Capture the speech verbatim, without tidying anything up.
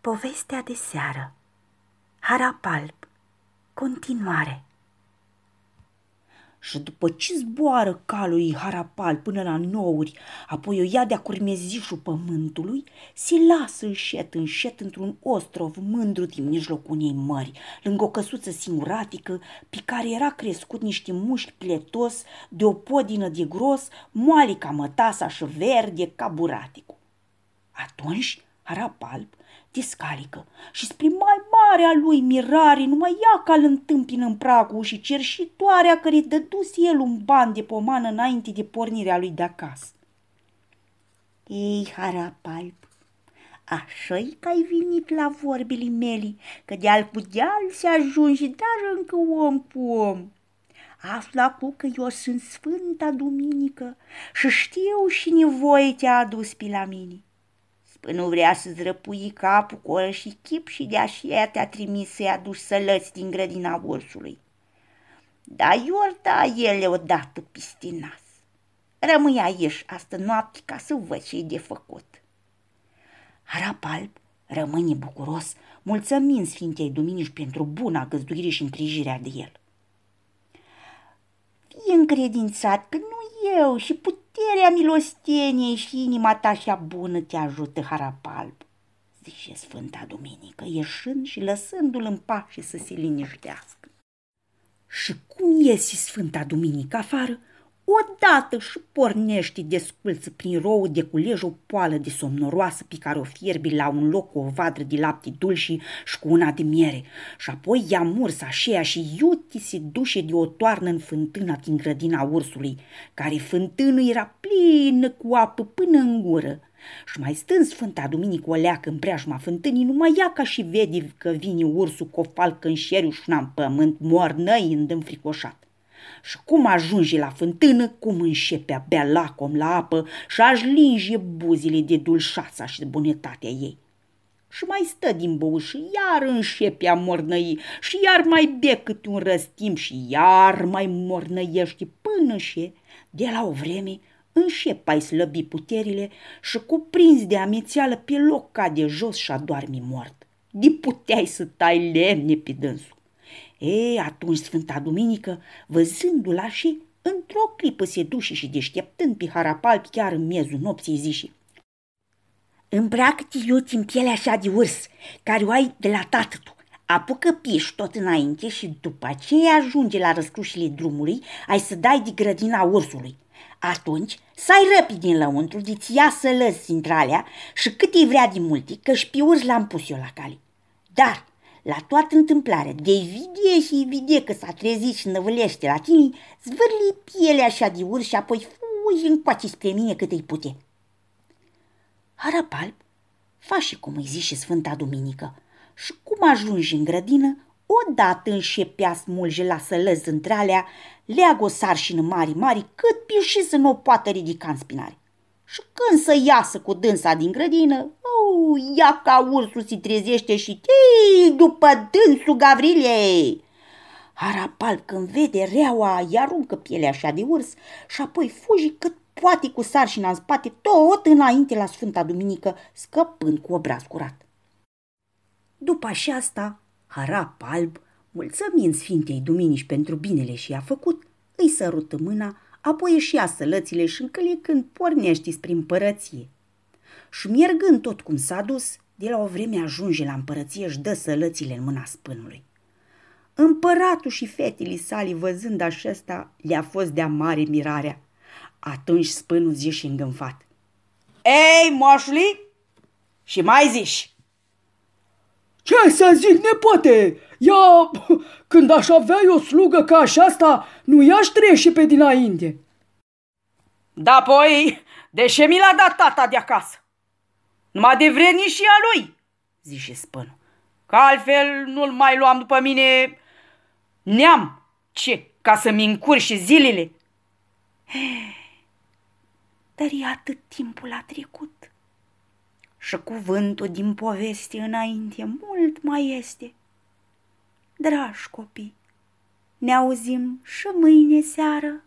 Povestea de seară. Harapalb. Continuare. Și după ce zboară calul Harapalb până la nouri, apoi o ia de-a curmezișul pământului, se lasă înșet, înșet într-un ostrov mândru din mijlocul unei mări, lângă o căsuță singuratică, pe care era crescut niște mușchi pletos, de o podină de gros, moale ca mătasa și verde ca buraticul. Atunci Harapalb descalică și spre mai marea lui mirare numai ea ca îl întâmpină în pragul și cerșitoarea care dăduse el un ban de pomană înainte de pornirea lui de acasă. Ei, Harapalb, așa-i că ai venit la vorbile mele, că de-al cu de-al se ajunge dar încă om cu om. Aflu acum că eu sunt Sfânta Duminică și știu și nevoie te-a adus pe la mine. Nu vrea să-ți răpui capul cu ăla și chip și de aceea te-a trimis să-i aduci sălăți din grădina ursului. Dar eu da ele odată peste nas. Rămâi aici astă noapte ca să văd ce-i de făcut. Harapalb rămâne bucuros, mulțumind Sfintei Duminici pentru buna găzduire și îngrijirea de el. Fii încredințat că nu eu și puterea milosteniei și inima ta așa bună te ajută, Harapalb, zice Sfânta Duminică, ieșind și lăsându-l în pace să se liniștească. Și cum iese Sfânta Duminică afară, odată și pornește de sculță prin rou de culej o poală de somnoroasă pe care o fierbi la un loc cu o vadră de lapte dulci și cu una de miere, și apoi ia mursa aceea și iute se duce de o toarnă în fântâna din grădina ursului, care fântână era plină cu apă până în gură. Și mai stând Sfânta Duminică o leacă în preajma fântânii, numai ea ca și vede că vine ursul cu o falcă în șeriu și una în pământ, mornăind înfricoșat. Și cum ajunge la fântână, cum începe a bea lacom la apă și aș linge buzile de dulșața și de bunătatea ei. Și mai stă din bău și iar începe a mornăi și iar mai bea câte un răstimp și iar mai mornăiește până și, de la o vreme, începe a-i slăbi puterile și cuprins de amețeală pe loc cade jos și adormi mort. De puteai să tai lemne pe dânsul. Ei, atunci Sfânta Duminică, văzându-l așa, într-o clipă se duce și deșteptând pe Harapalb chiar în miezul nopții zice: îmbracă-te iuți în pielea așa de urs, care o ai de la tatăl tu, apucă piși tot înainte și după aceea ajunge la răscrușile drumului, ai să dai de grădina ursului. Atunci să-ai răpi din lăuntru, de-ți ia să lăsi între alea și cât îi vrea de multe, că-și pe urs l-am pus eu la cale. Dar la toată întâmplarea, de-i vide și vide că s-a trezit și năvălește la tine, zvârli pielea așa de urs și apoi fugi încoace spre mine cât îi pute. Harapalb face cum îi zice Sfânta Duminică și cum ajunge în grădină, odată înșepea smulge la sălăzi între alea, leagă o sarșină mari mari cât piși să nu o poată ridica în spinare. Și când să iasă cu dânsa din grădină, oh, ia ca ursul se trezește și tei după dânsul Gavrile. Harapalb când vede reaua, îi aruncă pielea așa de urs și apoi fugi cât poate cu sarșina în spate, tot înainte la Sfânta Duminică, scăpând cu obraz curat. După aceasta, Harapalb, mulțumind Sfintei Duminici pentru binele și i-a făcut, îi sărută mâna, apoi își ia sălățile și încălicând pornește spre împărăție. Și mergând tot cum s-a dus, de la o vreme ajunge la împărăție, își dă sălățile în mâna spânului. Împăratul și fetele sale, văzând așa, le-a fost de-a mare mirarea. Atunci spânul zice îngânfat: ei, moșuli, și mai zici? Ce să zic, nepote? Ia, când aș avea o slugă ca așa-asta, nu i-aș trece pe dinainte. Da, apoi, de ce mi l-a dat tata de acasă? Numai de vrednicia lui, zice spânul, că altfel nu-l mai luam după mine neam, ce, ca să-mi încurci zilele. Dar e atât timpul a trecut și cuvântul din poveste înainte mult mai este. Dragi copii, ne auzim și mâine seară.